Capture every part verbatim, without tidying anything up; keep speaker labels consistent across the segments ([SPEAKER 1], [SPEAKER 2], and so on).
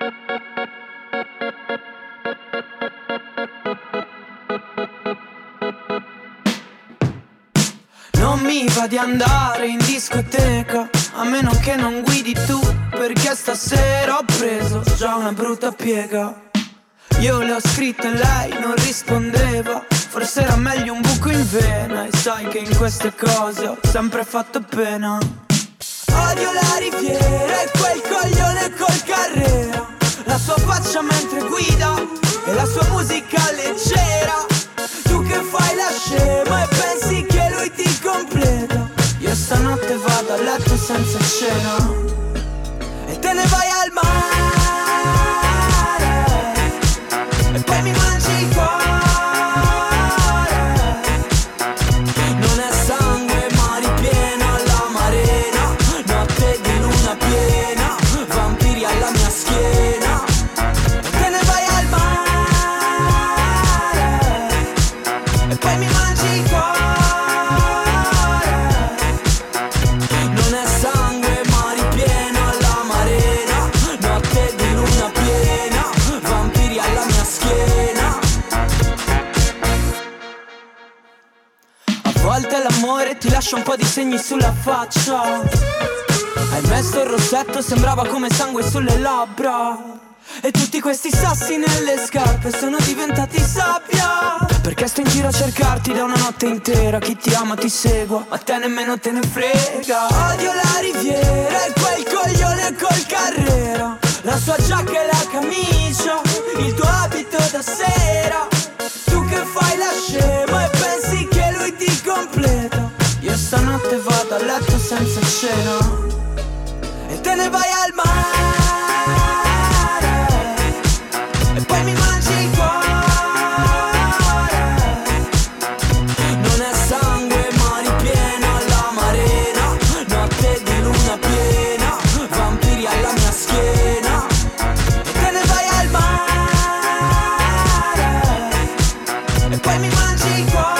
[SPEAKER 1] Non mi va di andare in discoteca, a meno che non guidi tu, perché stasera ho preso già una brutta piega. Io le ho scritto e lei non rispondeva, forse era meglio un buco in vena. E sai che in queste cose ho sempre fatto pena. Odio la riviera e quel coglione col Carrera, la sua faccia mentre guida e la sua musica leggera. Tu che fai la scema e pensi che lui ti completa. Io stanotte vado a letto senza cena e te ne vai al mare e poi mi mangi il cuore. Non è sangue ma ripieno alla marena, notte di luna piena, vampiri alla mia schiena. E te ne vai al mare e poi mi mangi il cuore. Non è sangue ma ripieno alla marena, notte di luna piena, vampiri alla mia schiena. A volte l'amore ti lascia un po' di segni sulla faccia. Hai messo il rossetto, sembrava come sangue sulle labbra. E tutti questi sassi nelle scarpe sono diventati sabbia, perché sto in giro a cercarti da una notte intera. Chi ti ama ti segua, ma te nemmeno te ne frega. Odio la riviera e quel coglione col Carrera, la sua giacca e la camicia, il tuo abito da sera. Tu che fai la scema e pensi che lui ti completa. Io stanotte vado a letto senza cena e te ne vai al mare e poi mi mangi il cuore. Non è sangue ma ripieno alla marena, notte di luna piena, vampiri alla mia schiena. E te ne vai al mare e poi mi mangi il cuore.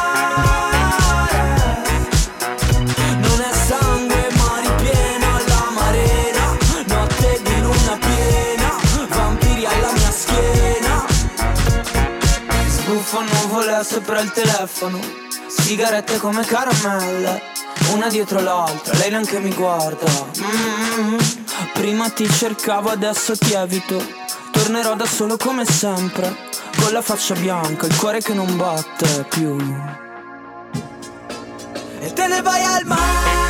[SPEAKER 1] Non è sangue ma ripieno alla marena, notte di luna piena, vampiri alla mia schiena. Sbuffo nuvole sopra il telefono, sigarette come caramelle, una dietro l'altra, lei neanche mi guarda. mm-hmm. Prima ti cercavo, adesso ti evito. Tornerò da solo come sempre, con la faccia bianca, il cuore che non batte più. E te ne vai al mare